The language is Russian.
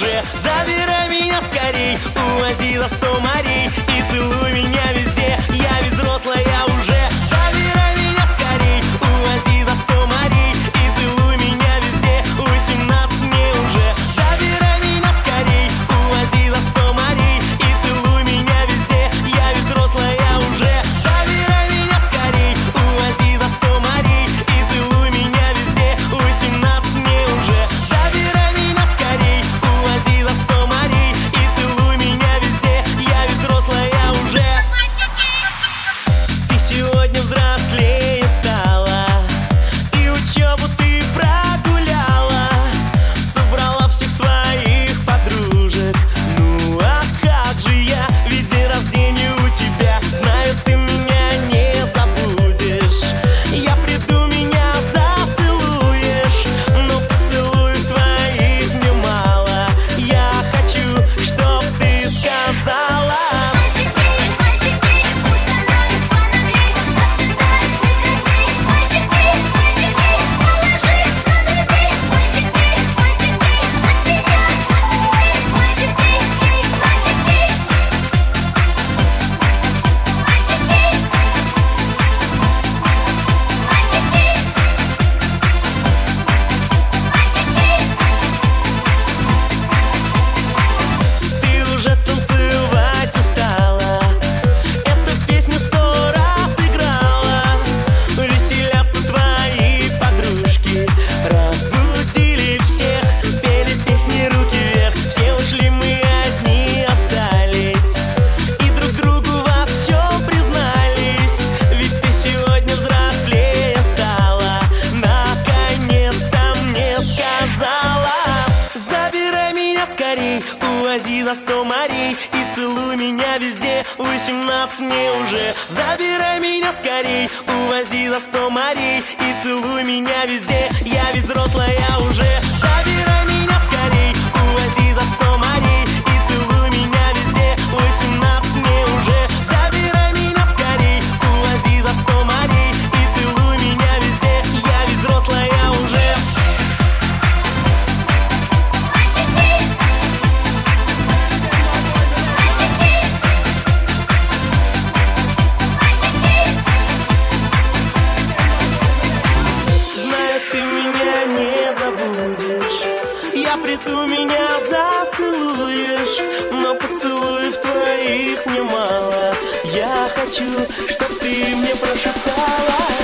уже. Забирай меня скорей, увози за 100 морей и целуй меня везде, я ведь взрослая уже. Забирай меня скорей, увози за 100 морей и целуй меня везде, 18 мне уже. Забирай меня скорей, увози за 100 морей и целуй меня везде, я ведь взрослая уже. Забирай меня скорей, увози за 100 морей и целуй меня везде, 18 мне уже. Забирай меня скорей, увози за 100 морей и целуй меня везде, я ведь взрослая уже. Ты сегодня взрослее стала, и учебу ты прогуляла, собрала всех своих подружек. Ну а как же я, ведь день рождения у тебя. Знаю, ты меня не забудешь, я приду, меня зацелуешь, но поцелуев твоих мне мало. Я хочу, чтоб ты сказала: ты уже танцевать устала, эту песню 100 раз играла. Веселятся твои подружки, разбудили всех, пели песни руки вверх. Все ушли, мы одни остались, и друг другу во всем признались. Ведь ты сегодня взрослее стала, наконец-то мне сказала. Забирай меня скорей, увози за 100 морей и целуй меня везде, 18 мне уже. Забирай меня скорей, увози за 100 морей и целуй меня везде, я ведь взрослая уже. Забирай меня скорей, увози за 100 морей и целуй меня везде, 18 мне уже. Забирай меня скорей, увози за 100 морей и целуй меня везде, я ведь взрослая уже. Знаю, ты меня не забудешь, я приду, меня зацелуешь, но поцелуев твоих мне мало. Я хочу, чтоб ты мне прошептала: